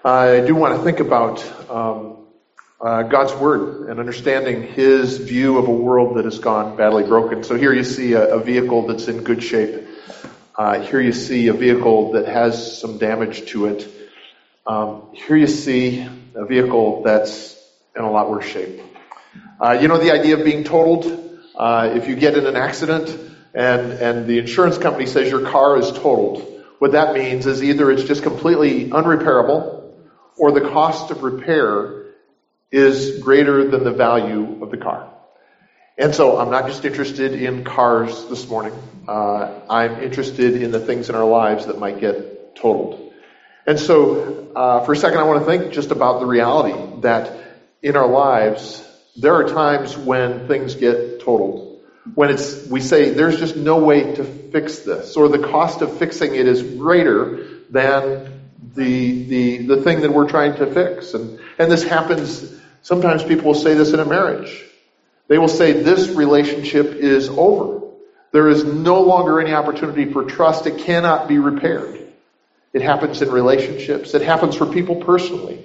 I do want to think about God's Word and understanding His view of a world that has gone badly broken. So here you see a vehicle that's in good shape. Here you see a vehicle that has some damage to it. Here you see a vehicle that's in a lot worse shape. The idea of being totaled. If you get in an accident and the insurance company says your car is totaled, what that means is either it's just completely unrepairable or the cost of repair is greater than the value of the car. And so I'm not just interested in cars this morning. I'm interested in the things in our lives that might get totaled. And so for a second I want to think just about the reality that in our lives there are times when things get totaled. When we say there's just no way to fix this, or the cost of fixing it is greater than the thing that we're trying to fix. And this happens, sometimes people will say this in a marriage. They will say this relationship is over. There is no longer any opportunity for trust. It cannot be repaired. It happens in relationships. It happens for people personally.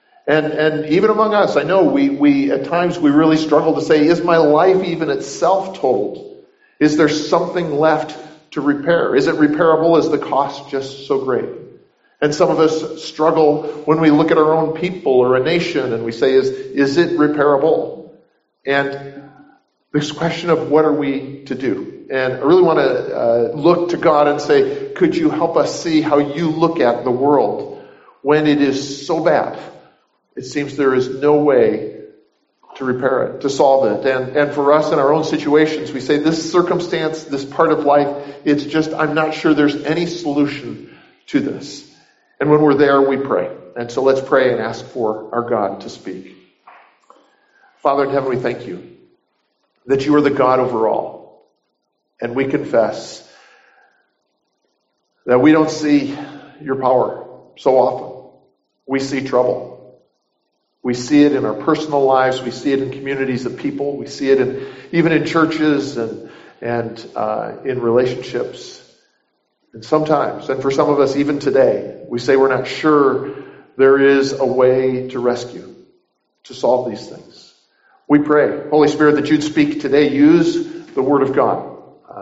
And even among us, I know we at times we really struggle to say, is my life even itself totaled? Is there something left to repair? Is it repairable? Is the cost just so great? And some of us struggle when we look at our own people or a nation and we say, is it repairable? And this question of what are we to do? And I really want to look to God and say, could you help us see how you look at the world when it is so bad? It seems there is no way to repair it, to solve it. And for us in our own situations, we say this circumstance, this part of life, it's just, I'm not sure there's any solution to this. And when we're there, we pray. And so let's pray and ask for our God to speak. Father in heaven, we thank you that you are the God over all. And we confess that we don't see your power so often. We see trouble. We see it in our personal lives. We see it in communities of people. We see it even in churches and in relationships. And sometimes, and for some of us even today, we say we're not sure there is a way to rescue, to solve these things. We pray, Holy Spirit, that you'd speak today. Use the Word of God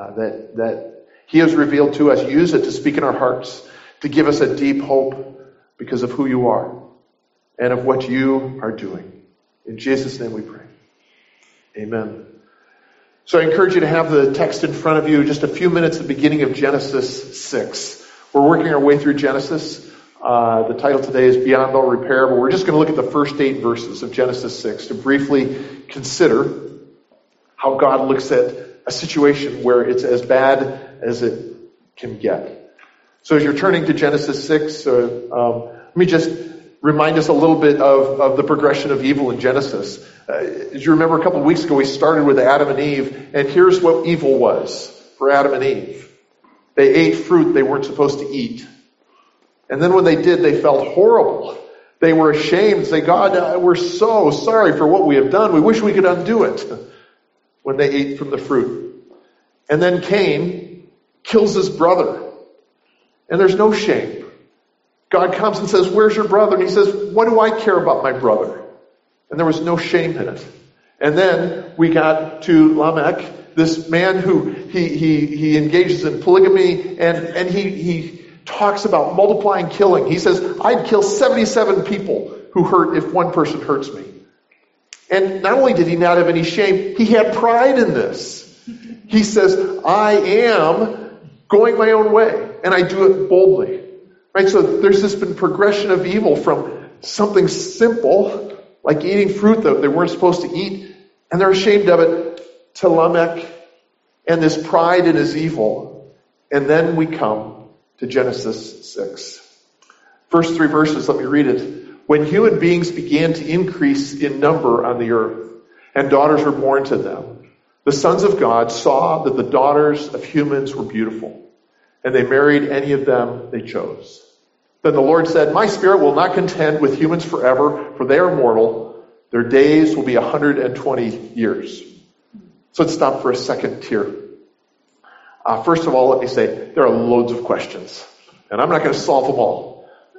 that He has revealed to us. Use it to speak in our hearts, to give us a deep hope because of who you are and of what you are doing. In Jesus' name we pray. Amen. So I encourage you to have the text in front of you, just a few minutes at the beginning of Genesis 6. We're working our way through Genesis. The title today is Beyond All Repair, but we're just going to look at the first 8 verses of Genesis 6 to briefly consider how God looks at a situation where it's as bad as it can get. So as you're turning to Genesis 6, let me just remind us a little bit of the progression of evil in Genesis. As you remember, a couple of weeks ago, we started with Adam and Eve, and here's what evil was for Adam and Eve. They ate fruit they weren't supposed to eat. And then when they did, they felt horrible. They were ashamed. Say, God, we're so sorry for what we have done. We wish we could undo it. When they ate from the fruit. And then Cain kills his brother. And there's no shame. God comes and says, where's your brother? And he says, what do I care about my brother? And there was no shame in it. And then we got to Lamech, this man who he engages in polygamy, and he talks about multiplying killing. He says, I'd kill 77 people who hurt if one person hurts me. And not only did he not have any shame, he had pride in this. He says, I am going my own way, and I do it boldly. Right, so there's this been progression of evil from something simple, like eating fruit that they weren't supposed to eat, and they're ashamed of it, to Lamech and this pride in his evil. And then we come to Genesis 6. First 3 verses, let me read it. When human beings began to increase in number on the earth, and daughters were born to them, the sons of God saw that the daughters of humans were beautiful, and they married any of them they chose. Then the Lord said, my spirit will not contend with humans forever, for they are mortal. Their days will be 120 years. So let's stop for a second here. First of all, let me say, there are loads of questions, and I'm not going to solve them all.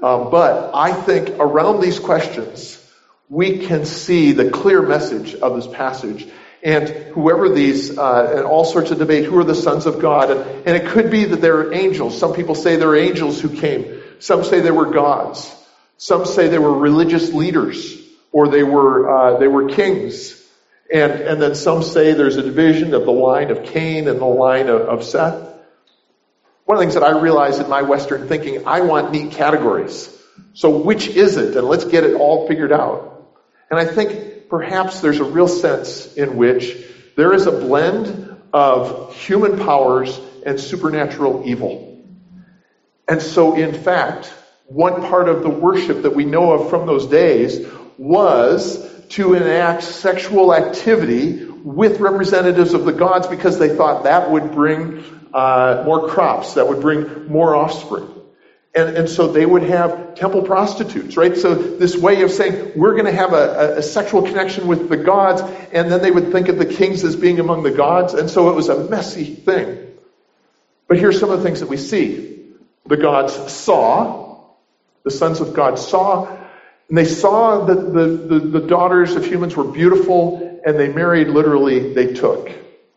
But I think around these questions, we can see the clear message of this passage. And whoever these, and all sorts of debate, who are the sons of God? And it could be that they're angels. Some people say they're angels who came. Some say they were gods. Some say they were religious leaders, or they were kings. And then some say there's a division of the line of Cain and the line of Seth. One of the things that I realize in my Western thinking, I want neat categories. So which is it? And let's get it all figured out. And I think perhaps there's a real sense in which there is a blend of human powers and supernatural evil. And so, in fact, one part of the worship that we know of from those days was to enact sexual activity with representatives of the gods because they thought that would bring more crops, that would bring more offspring. And so they would have temple prostitutes, right? So this way of saying, we're going to have a sexual connection with the gods, and then they would think of the kings as being among the gods, and so it was a messy thing. But here's some of the things that we see. The gods saw, the sons of God saw, and they saw that the daughters of humans were beautiful, and they married, literally, they took.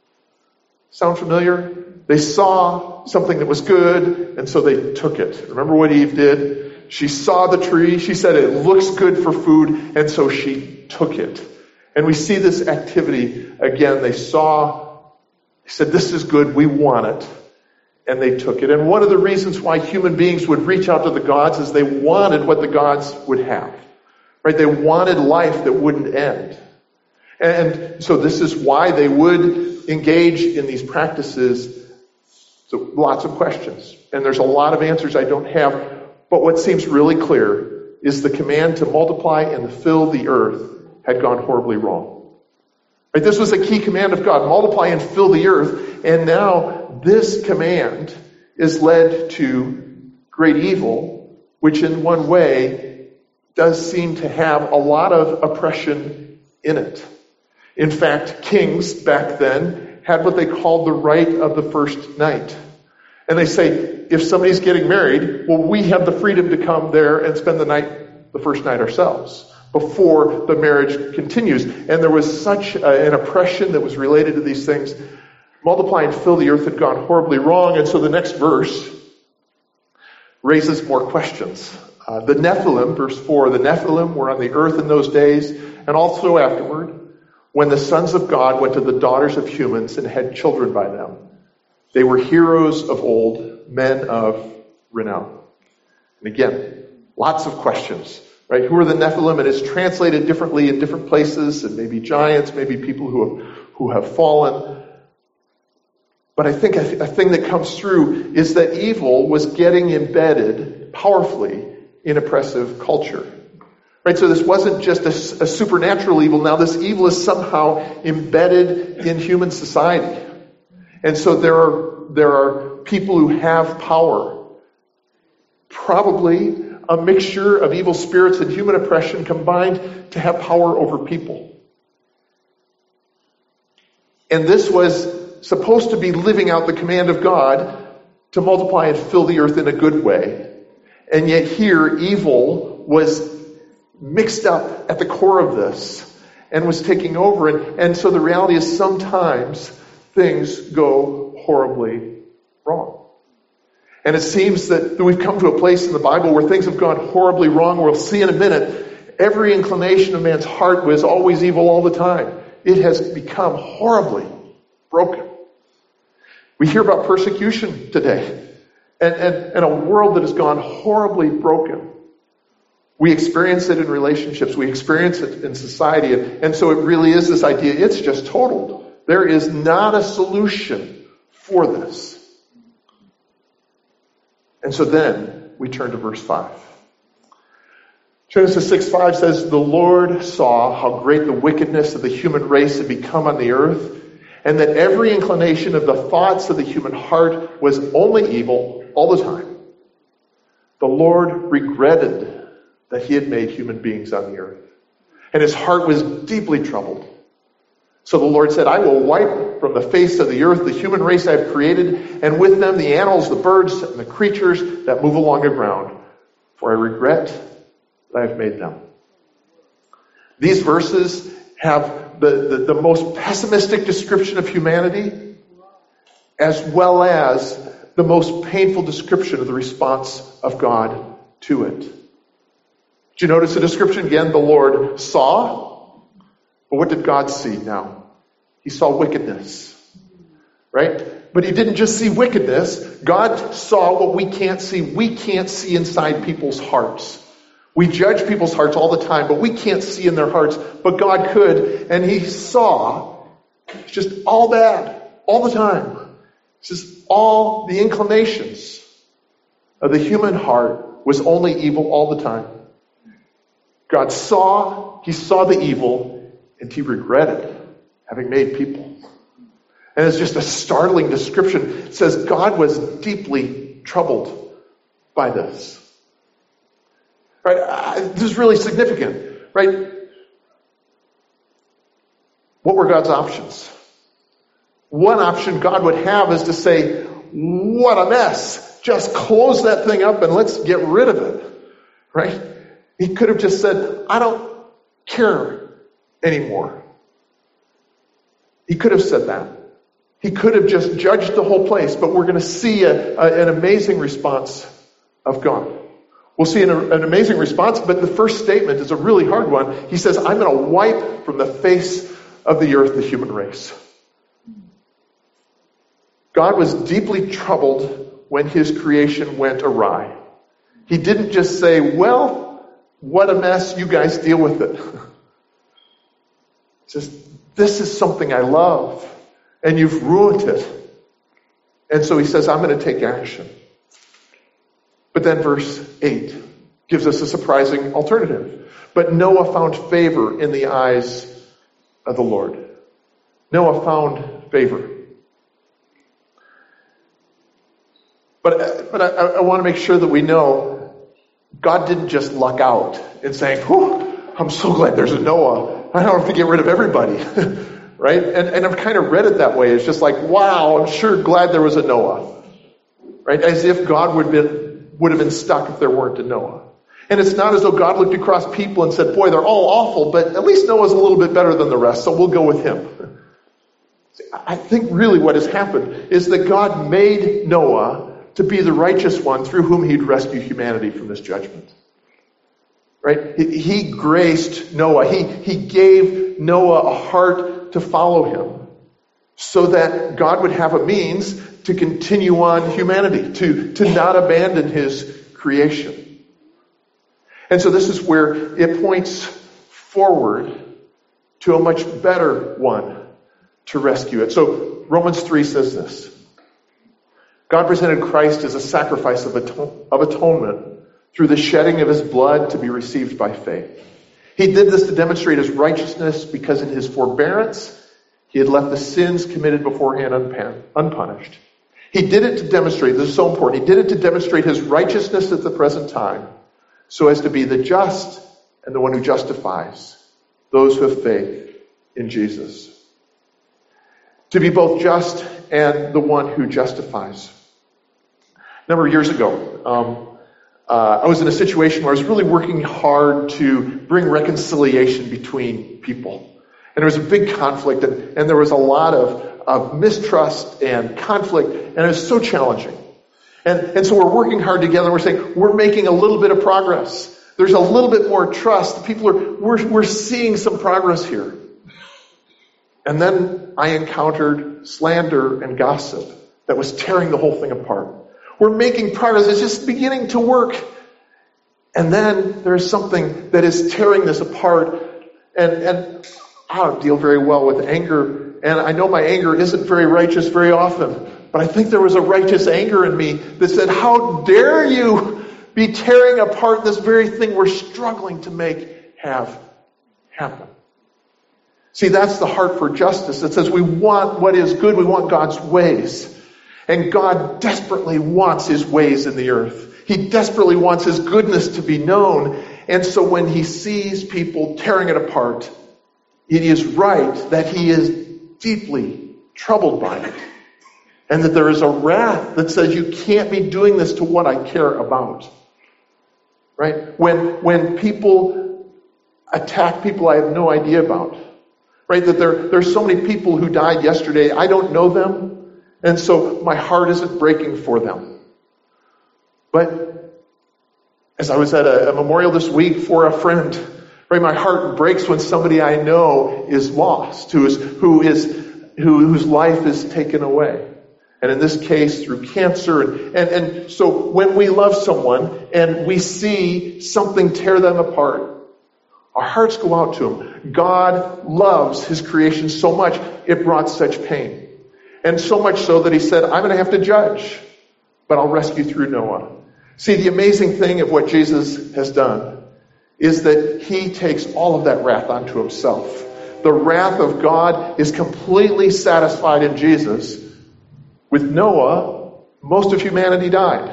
Sound familiar? They saw something that was good, and so they took it. Remember what Eve did? She saw the tree. She said it looks good for food, and so she took it. And we see this activity again. They said, this is good, we want it. And they took it. And one of the reasons why human beings would reach out to the gods is they wanted what the gods would have. Right? They wanted life that wouldn't end. And so this is why they would engage in these practices. So lots of questions. And there's a lot of answers I don't have. But what seems really clear is the command to multiply and to fill the earth had gone horribly wrong. Right? This was a key command of God. Multiply and fill the earth. And now this command is led to great evil, which in one way does seem to have a lot of oppression in it. In fact, kings back then had what they called the right of the first night. And they say, if somebody's getting married, well, we have the freedom to come there and spend the first night ourselves before the marriage continues. And there was such an oppression that was related to these things. Multiply and fill the earth had gone horribly wrong. And so the next verse raises more questions. The Nephilim, verse 4, the Nephilim were on the earth in those days and also afterward, when the sons of God went to the daughters of humans and had children by them. They were heroes of old, men of renown. And again, lots of questions, right? Who are the Nephilim? And it's translated differently in different places, and maybe giants, maybe people who have fallen. But I think a thing that comes through is that evil was getting embedded powerfully in oppressive culture. Right, so this wasn't just a supernatural evil. Now this evil is somehow embedded in human society. And so there are people who have power. Probably a mixture of evil spirits and human oppression combined to have power over people. And this was supposed to be living out the command of God to multiply and fill the earth in a good way. And yet here, evil was mixed up at the core of this and was taking over. And so the reality is sometimes things go horribly wrong. And it seems that we've come to a place in the Bible where things have gone horribly wrong. We'll see in a minute, every inclination of man's heart was always evil all the time. It has become horribly broken. We hear about persecution today and a world that has gone horribly broken. We experience it in relationships. We experience it in society. And so it really is this idea, it's just totaled. There is not a solution for this. And so then we turn to verse 5. Genesis 6:5 says, the Lord saw how great the wickedness of the human race had become on the earth, and that every inclination of the thoughts of the human heart was only evil all the time. The Lord regretted that he had made human beings on the earth. And his heart was deeply troubled. So the Lord said, I will wipe from the face of the earth the human race I have created, and with them the animals, the birds, and the creatures that move along the ground. for I regret that I have made them. These verses have the most pessimistic description of humanity, as well as the most painful description of the response of God to it. Did you notice the description again? The Lord saw, but what did God see now? He saw wickedness, right? But he didn't just see wickedness. God saw what we can't see. We can't see inside people's hearts. We judge people's hearts all the time, but we can't see in their hearts. But God could, and he saw just all bad, all the time. It's just all the inclinations of the human heart was only evil all the time. God saw, he saw the evil, and he regretted having made people. And it's just a startling description. It says God was deeply troubled by this. Right? This is really significant, right? What were God's options? One option God would have is to say, what a mess. Just close that thing up and let's get rid of it. Right? He could have just said, I don't care anymore. He could have said that. He could have just judged the whole place, but we're going to see an amazing response of God. We'll see an amazing response, but the first statement is a really hard one. He says, I'm going to wipe from the face of the earth the human race. God was deeply troubled when his creation went awry. He didn't just say, well, what a mess, you guys deal with it. Just, this is something I love, and you've ruined it. And so he says, I'm going to take action. But then verse 8 gives us a surprising alternative. But Noah found favor in the eyes of the Lord. Noah found favor. But I want to make sure that we know God didn't just luck out in saying, whew, I'm so glad there's a Noah. I don't have to get rid of everybody. Right? And I've kind of read it that way. It's just like, wow, I'm sure glad there was a Noah. Right? As if God would have been stuck if there weren't a Noah. And it's not as though God looked across people and said, boy, they're all awful, but at least Noah's a little bit better than the rest, so we'll go with him. I think really what has happened is that God made Noah to be the righteous one through whom he'd rescue humanity from this judgment. Right? He graced Noah. He gave Noah a heart to follow him so that God would have a means to continue on humanity, to not abandon his creation. And so this is where it points forward to a much better one to rescue it. So Romans 3 says this. God presented Christ as a sacrifice of atonement through the shedding of his blood to be received by faith. He did this to demonstrate his righteousness because in his forbearance, he had left the sins committed beforehand unpunished. He did it to demonstrate, this is so important, he did it to demonstrate his righteousness at the present time so as to be the just and the one who justifies those who have faith in Jesus. To be both just and the one who justifies. A number of years ago, I was in a situation where I was really working hard to bring reconciliation between people. And there was a big conflict, and there was a lot of mistrust and conflict, and it was so challenging. And so we're working hard together, and we're saying, we're making a little bit of progress. There's a little bit more trust. We're seeing some progress here. And then I encountered slander and gossip that was tearing the whole thing apart. We're making progress. It's just beginning to work. And then there's something that is tearing this apart. And I don't deal very well with anger. And I know my anger isn't very righteous very often. But I think there was a righteous anger in me that said, how dare you be tearing apart this very thing we're struggling to make have happen. See, that's the heart for justice. It says we want what is good. We want God's ways. And God desperately wants his ways in the earth. He desperately wants his goodness to be known. And so when he sees people tearing it apart, it is right that he is deeply troubled by it. And that there is a wrath that says you can't be doing this to what I care about. right? When people attack people I have no idea about, right? That there's so many people who died yesterday, I don't know them, and so my heart isn't breaking for them. But as I was at a memorial this week for a friend, right, my heart breaks when somebody I know is lost, whose life is taken away. And in this case, through cancer. And so when we love someone and we see something tear them apart, our hearts go out to them. God loves his creation so much, it brought such pain. And so much so that he said, I'm going to have to judge, but I'll rescue through Noah. See, the amazing thing of what Jesus has done is that he takes all of that wrath onto himself. The wrath of God is completely satisfied in Jesus. With Noah, most of humanity died.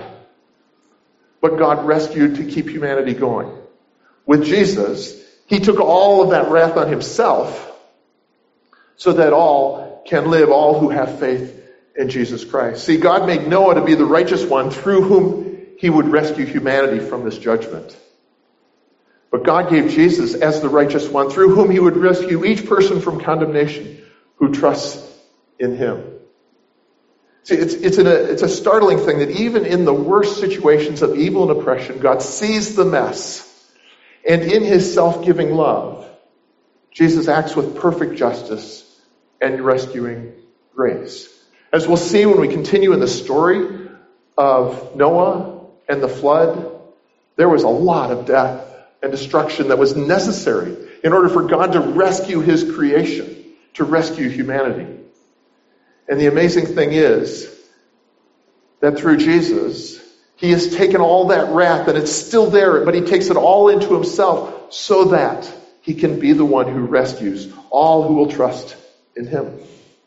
But God rescued to keep humanity going. With Jesus, he took all of that wrath on himself so that all can live, all who have faith in Jesus Christ. See, God made Noah to be the righteous one through whom he would rescue humanity from this judgment. But God gave Jesus as the righteous one through whom he would rescue each person from condemnation who trusts in him. See, it's a startling thing that even in the worst situations of evil and oppression, God sees the mess. And in his self-giving love, Jesus acts with perfect justice and rescuing grace. As we'll see when we continue in the story of Noah and the flood, there was a lot of death and destruction that was necessary in order for God to rescue his creation, to rescue humanity. And the amazing thing is that through Jesus, he has taken all that wrath, and it's still there, but he takes it all into himself so that he can be the one who rescues all who will trust in him.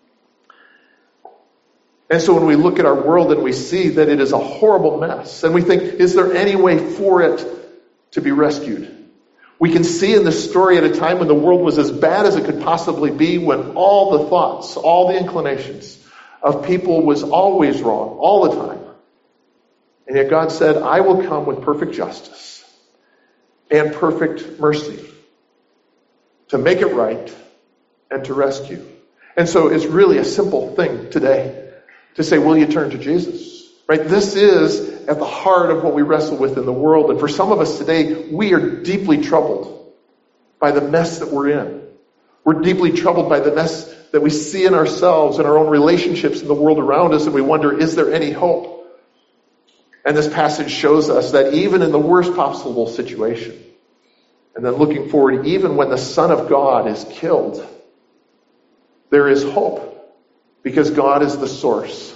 And so when we look at our world and we see that it is a horrible mess, and we think, is there any way for it to be rescued? We can see in this story at a time when the world was as bad as it could possibly be, when all the thoughts, all the inclinations of people was always wrong, all the time. And yet God said, I will come with perfect justice and perfect mercy to make it right and to rescue. And so it's really a simple thing today to say, will you turn to Jesus? Right? This is at the heart of what we wrestle with in the world. And for some of us today, we are deeply troubled by the mess that we're in. We're deeply troubled by the mess that we see in ourselves and our own relationships in the world around us, and we wonder, is there any hope? And this passage shows us that even in the worst possible situation, and then looking forward, even when the Son of God is killed, there is hope, because God is the source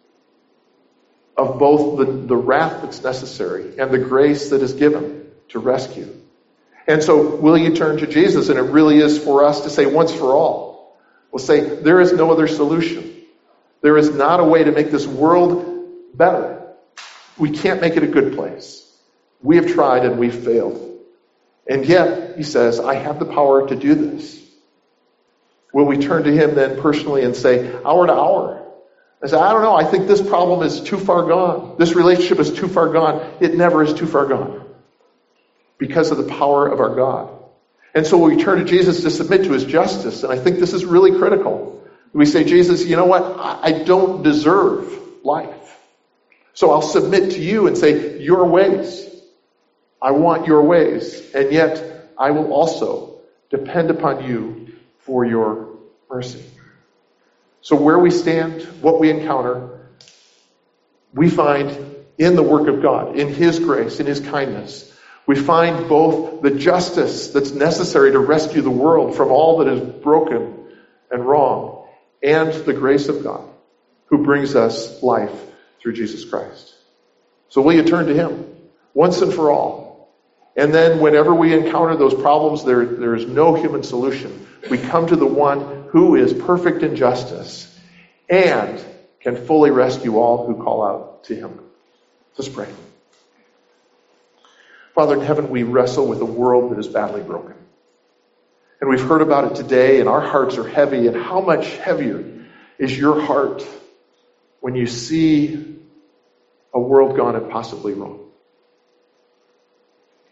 of both the wrath that's necessary and the grace that is given to rescue. And so, will you turn to Jesus? And it really is for us to say once for all. We'll say, there is no other solution. There is not a way to make this world better. We can't make it a good place. We have tried and we've failed. And yet, he says, I have the power to do this. Will we turn to him then personally and say, hour to hour? I say, I don't know, I think this problem is too far gone. This relationship is too far gone. It never is too far gone, because of the power of our God. And so we turn to Jesus to submit to his justice. And I think this is really critical. We say, Jesus, you know what? I don't deserve life. So I'll submit to you and say, your ways. I want your ways. And yet I will also depend upon you for your mercy. So where we stand, what we encounter, we find in the work of God, in his grace, in his kindness. We find both the justice that's necessary to rescue the world from all that is broken and wrong, and the grace of God, who brings us life through Jesus Christ. So will you turn to him once and for all? And then whenever we encounter those problems, there is no human solution. We come to the one who is perfect in justice and can fully rescue all who call out to him. Let's pray. Father in heaven, we wrestle with a world that is badly broken. And we've heard about it today, and our hearts are heavy. And how much heavier is your heart when you see a world gone impossibly wrong?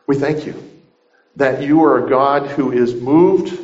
We thank you that you are a God who is moved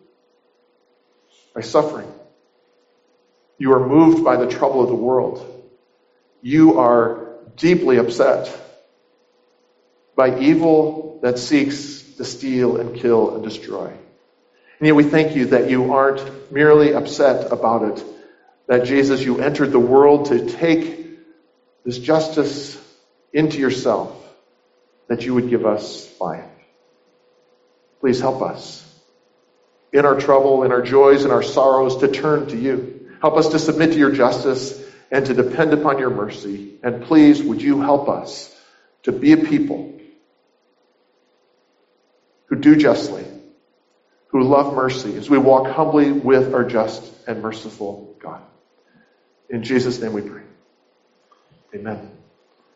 by suffering. You are moved by the trouble of the world. You are deeply upset by evil that seeks to steal and kill and destroy. And yet we thank you that you aren't merely upset about it, that Jesus, you entered the world to take this justice into yourself, that you would give us life. Please help us in our trouble, in our joys, in our sorrows to turn to you. Help us to submit to your justice and to depend upon your mercy. And please, would you help us to be a people who do justly, who love mercy, as we walk humbly with our just and merciful God. In Jesus' name we pray. Amen.